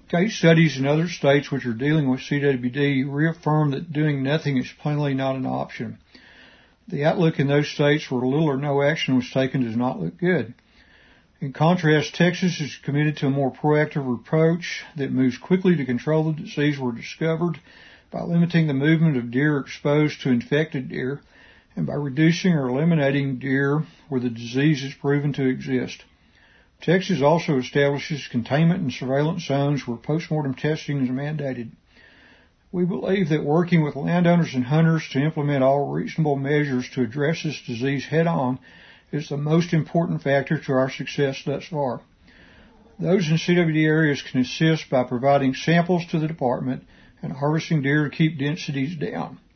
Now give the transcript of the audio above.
Case studies in other states which are dealing with CWD reaffirm that doing nothing is plainly not an option. The outlook in those states where little or no action was taken does not look good. In contrast, Texas is committed to a more proactive approach that moves quickly to control the disease where discovered by limiting the movement of deer exposed to infected deer and by reducing or eliminating deer where the disease is proven to exist. Texas also establishes containment and surveillance zones where postmortem testing is mandated. We believe that working with landowners and hunters to implement all reasonable measures to address this disease head-on is the most important factor to our success thus far. Those in CWD areas can assist by providing samples to the department and harvesting deer to keep densities down.